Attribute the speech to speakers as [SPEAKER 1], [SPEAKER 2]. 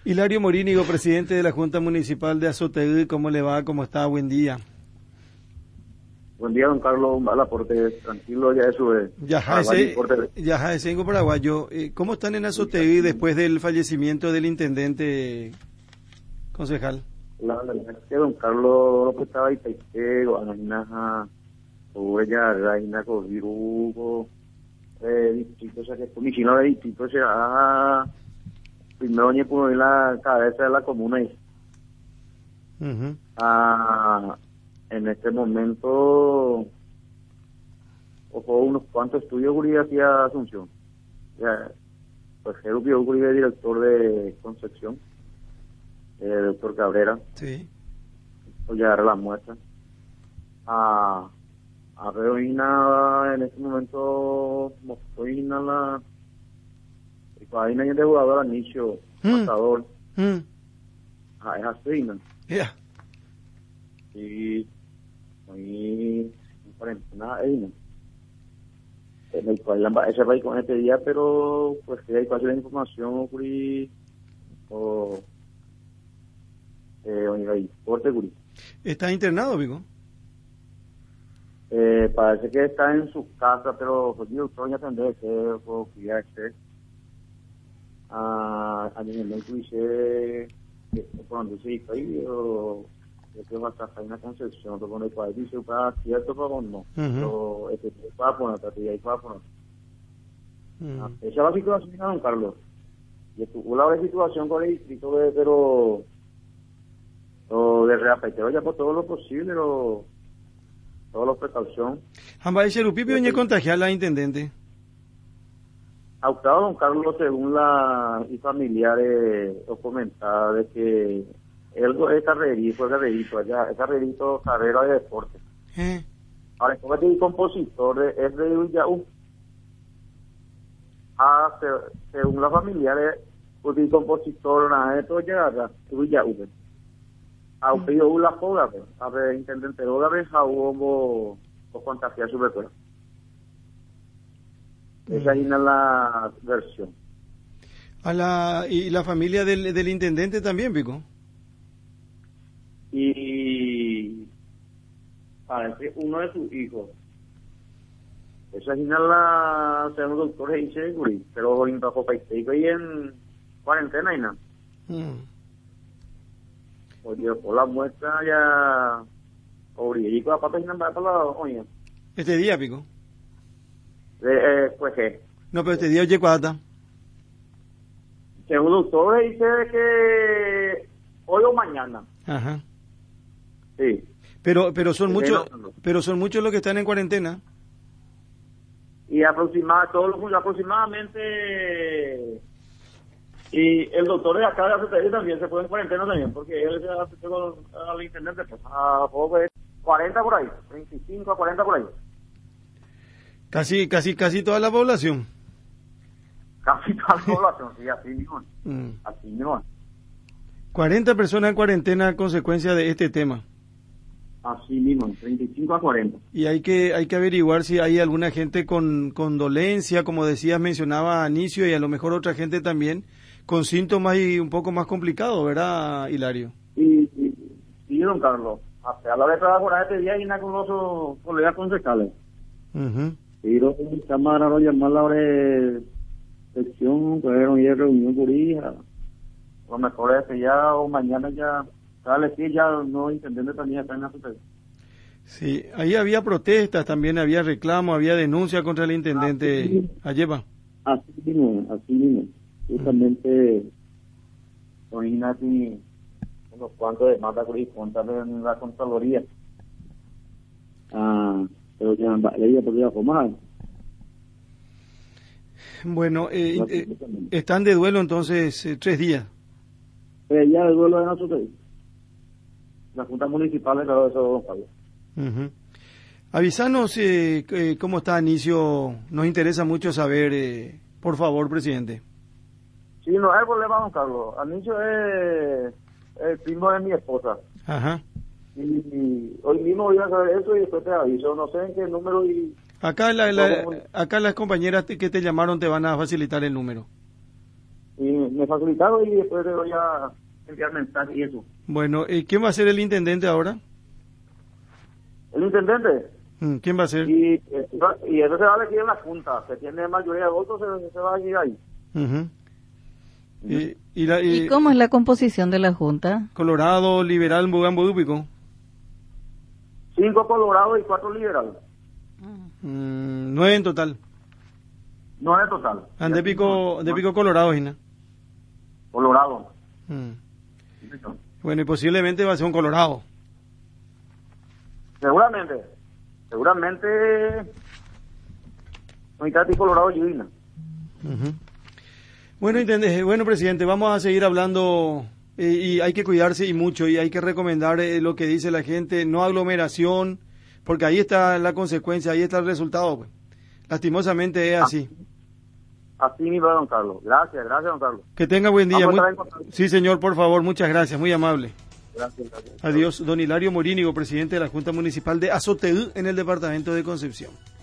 [SPEAKER 1] Hilario Morínigo, presidente de la Junta Municipal de Azotegui, ¿cómo le va? ¿Cómo está? Buen día.
[SPEAKER 2] Buen día, don Carlos. Un mal aporte, tranquilo, ya eso es.
[SPEAKER 1] Yaja Sengo Paraguayo. ¿Cómo están en Azotegui después del fallecimiento del intendente, concejal?
[SPEAKER 2] La verdad es que don Carlos estaba ahí, Taitego, Anainaja, Oveya, Reina, Covirugo, distrito, o sea que comisionado de distrito será primero ni pudo en la cabeza de la comuna ahí. En este momento ojo unos cuantos estudios Guri hacia Asunción. Ya, pues Gerupio Guri es director de Concepción, el doctor Cabrera.
[SPEAKER 1] Sí.
[SPEAKER 2] Voy a dar la muestra. A Reoína en este momento Mostoína la hay de jugador Anicio, matador. Es así, ¿no?
[SPEAKER 1] Yeah.
[SPEAKER 2] Y ahí nada ahí, ¿no? En el cual ese país con este día, pero pues que hay que hacer la información Guri o Corte Guri.
[SPEAKER 1] ¿Está internado, Vigo?
[SPEAKER 2] Parece que está en su casa, pero pues yo estoy atendiendo o cuidarse. A nivel de dice cuando se hizo ahí o que va a estar en una concepción donde el cual dice para cierto pero no pero este para poner y ahí para poner esa es la situación, don Carlos, y estuvo la situación con el distrito pero de reapeteo ya por todo lo posible todas las precauciones.
[SPEAKER 1] Jamba Cherupipio ñe contagiar la intendente.
[SPEAKER 2] Austado don Carlos, según la y familiares os comentaba de que él es carrerito allá, es carrerito, carrera de deporte. Ahora, como es compositor, es de Villaú. Según la familiares, pues el compositor, nada de todo llega de Villaú. Aunque yo la foga, a ver, intendente, otra vez a hubo contagiar su recuerdo. Esa es la versión.
[SPEAKER 1] ¿Y la familia del intendente también, Pico?
[SPEAKER 2] Y parece uno de sus hijos. Esa es la según el doctor dice, pero en bajo paiseico y en cuarentena y nada. Oye, por la muestra ya y con la pata y nada para la oye.
[SPEAKER 1] ¿Este día, Pico?
[SPEAKER 2] Pues qué.
[SPEAKER 1] No, pero este día oye cuata.
[SPEAKER 2] Según el doctor dice que hoy o mañana.
[SPEAKER 1] Ajá.
[SPEAKER 2] Sí.
[SPEAKER 1] Pero son muchos, los que están en cuarentena.
[SPEAKER 2] Y aproximadamente y el doctor de acá de Azotegui también se fue en cuarentena también, porque él se aceptó al intendente pues a poco de 40 por ahí, 25 a 40 por ahí.
[SPEAKER 1] Casi toda la población.
[SPEAKER 2] Casi toda la población, sí, así mismo. Así mismo.
[SPEAKER 1] 40 personas en cuarentena a consecuencia de este tema.
[SPEAKER 2] Así mismo, 35 a 40.
[SPEAKER 1] Y hay que averiguar si hay alguna gente con dolencia, como decías, mencionaba Anicio, y a lo mejor otra gente también con síntomas y un poco más complicados, ¿verdad, Hilario?
[SPEAKER 2] Sí, don Carlos. A la vez trabajar este día y nada con los colegas concejales. Pero cámara no llamar la hora de sección, fueron y reunión por hija. Lo mejor es que ya o mañana ya sale, sí, ya no intendente también está en la Azotegui.
[SPEAKER 1] Sí, ahí había protestas, también había reclamos, había denuncia contra el intendente Ayeva.
[SPEAKER 2] Así mismo. Justamente con Ignati unos cuantos demandas corresponden en la Contraloría. Pero ya ella podría formar.
[SPEAKER 1] Bueno, están de duelo entonces 3 días.
[SPEAKER 2] 3 días de duelo en Azotegui. La Junta Municipal de cada eso, don Pablo.
[SPEAKER 1] Avísanos cómo está Anicio, nos interesa mucho saber, por favor, presidente.
[SPEAKER 2] Sí, no hay problema, don Carlos. Anicio es el primo de mi esposa.
[SPEAKER 1] Ajá.
[SPEAKER 2] Y hoy mismo voy a saber eso y después te aviso. No sé en qué número y...
[SPEAKER 1] Acá las compañeras que te llamaron te van a facilitar el número.
[SPEAKER 2] Y me facilitaron y después te voy a enviar mensaje y eso.
[SPEAKER 1] Bueno, ¿quién va a ser el intendente ahora?
[SPEAKER 2] El intendente.
[SPEAKER 1] ¿Quién va a ser?
[SPEAKER 2] Y eso se va a elegir en la Junta. Se tiene mayoría de votos, se va a elegir ahí.
[SPEAKER 1] Uh-huh.
[SPEAKER 3] ¿Y cómo es la composición de la Junta?
[SPEAKER 1] Colorado, liberal, Mugambo, Dúpico.
[SPEAKER 2] 5 colorados y 4 liberales.
[SPEAKER 1] 9 en total.
[SPEAKER 2] 9 en total.
[SPEAKER 1] De pico colorado, Gina.
[SPEAKER 2] Colorado.
[SPEAKER 1] Bueno, y posiblemente va a ser un colorado.
[SPEAKER 2] Seguramente. Mitad y colorado y Gina.
[SPEAKER 1] Bueno, presidente, vamos a seguir hablando y hay que cuidarse y mucho y hay que recomendar lo que dice la gente, no aglomeración, porque ahí está la consecuencia, ahí está el resultado. Pues. Lastimosamente es así.
[SPEAKER 2] Así mismo, don Carlos. Gracias, don Carlos.
[SPEAKER 1] Que tenga buen día. Sí, señor, por favor, muchas gracias, muy amable.
[SPEAKER 2] Gracias.
[SPEAKER 1] Adiós, don Hilario Morínigo, presidente de la Junta Municipal de Azoteú en el departamento de Concepción.